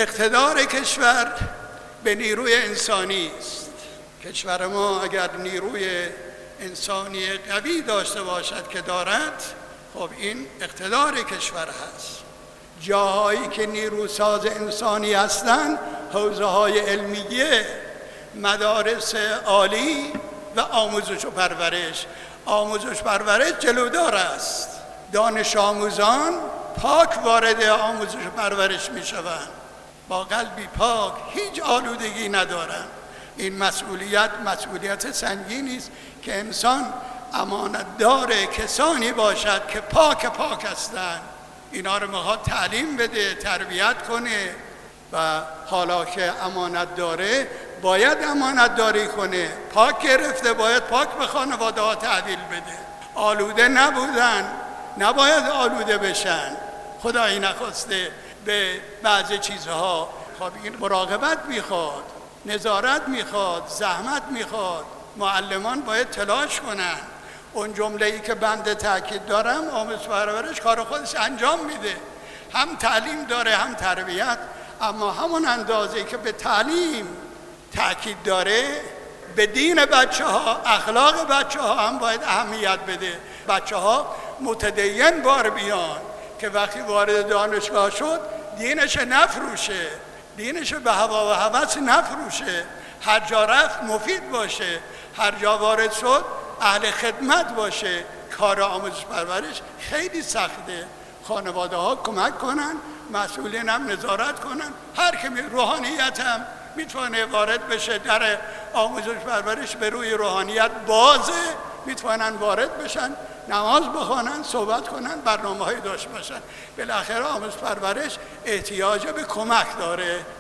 اقتدار کشور به نیروی انسانی است. کشور ما اگر نیروی انسانی قوی داشته باشد که دارد، خب این اقتدار کشور هست. جاهایی که نیروساز انسانی هستند حوزه های علمیه، مدارس عالی و آموزش و پرورش. آموزش و پرورش جلودار است. دانش آموزان پاک وارد آموزش و پرورش می شوند، با قلبی پاک، هیچ آلودگی ندارند. این مسئولیت سنگینی است که انسان امانتدار کسانی باشد که پاک هستند. اینا رو میخواد تعلیم بده، تربیت کنه و حالا که امانت داره باید امانتداری کنه. پاک گرفته باید پاک به خانواده ها تحویل بده. آلوده نبودن، نباید آلوده بشن. خدایی نخواسته به بعضی چیزها. خب این مراقبت میخواد، نظارت میخواد، زحمت میخواد. معلمان باید تلاش کنن. اون جمله‌ای که بنده تاکید دارم، آموزش و پرورش کار خودش انجام میده، هم تعلیم داره هم تربیت، اما همون اندازه‌ای که به تعلیم تاکید داره، به دین بچه‌ها، اخلاق بچه‌ها هم باید اهمیت بده. بچه‌ها متدین بار بیان که وقتی وارد دانشگاه شد دینش نفروشه، دینش به هوا و هوس نفروشه، هر جا رفت مفید باشه، هر جا وارد شد اهل خدمت باشه. کار آموزش پرورش خیلی سخته. خانواده ها کمک کنن، مسئولین هم نظارت کنن. هر که روحانیت هم میتونه وارد بشه. در آموزش پرورش به روی روحانیت بازه، میتونن وارد بشن، نماز بخوانن، صحبت کنن، برنامه‌های داشته باشن. بالاخره آموزش پرورش احتیاج به کمک داره.